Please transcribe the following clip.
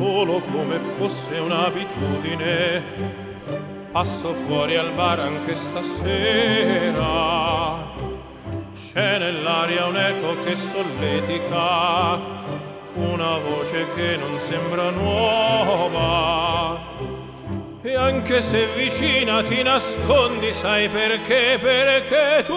solo come fosse un'abitudine. Passo fuori al bar anche stasera. C'è nell'aria un eco che solletica, una voce che non sembra nuova. E anche se vicina ti nascondi, sai perché? Perché tu